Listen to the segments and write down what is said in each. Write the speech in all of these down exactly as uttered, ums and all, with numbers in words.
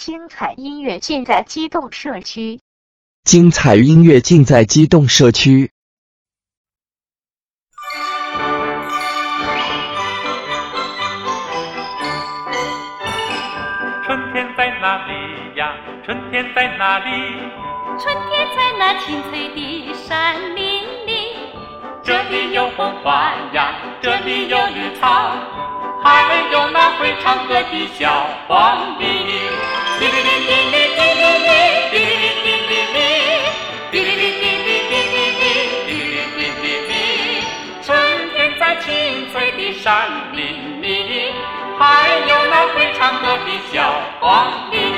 精彩音乐尽在激动社区。 精彩音乐尽在激动社区。 春天在哪里呀？春天在哪里？ 春天在那青翠的山林里。 这里有红花呀，这里有绿草，还有那会唱歌的小黄鹂。滴哩哩滴哩滴哩哩，滴哩哩滴哩哩，滴哩哩滴哩滴哩哩，滴哩哩滴哩哩。春天在青翠的山林里，还有那会唱歌的小黄鹂。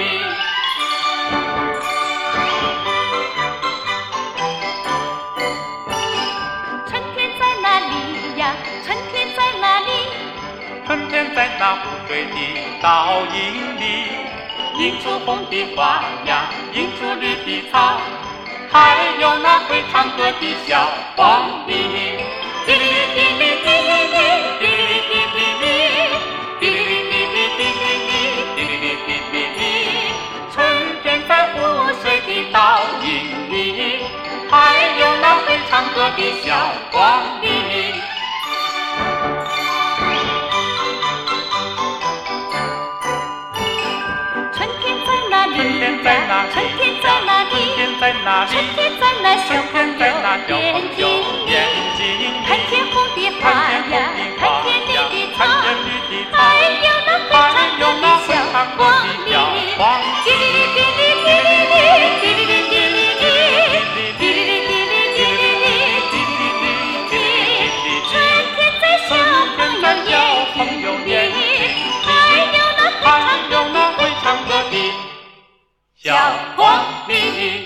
春天在哪里呀？春天在哪里？ 春天在那湖水的倒影里，映出红的花呀，映出绿的草，还有那会唱歌的小黄鹂。滴哩哩滴哩滴哩哩，滴哩哩滴哩哩，滴哩哩滴哩滴哩哩，滴哩哩滴哩哩。春天在湖水的倒影里，还有那会唱歌的小黄鹂。 春天在哪里呀？春天在哪里？ 春天在哪里？ 春天在那小朋友眼睛里，看见红的花呀，看见绿的草，还有那会唱歌的小黄鹂。滴哩哩滴哩滴哩哩，滴哩哩滴哩哩，滴哩哩滴哩滴哩哩，滴哩哩滴哩哩。春天在小朋友眼睛，还有那会唱歌的小黄鹂。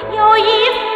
有一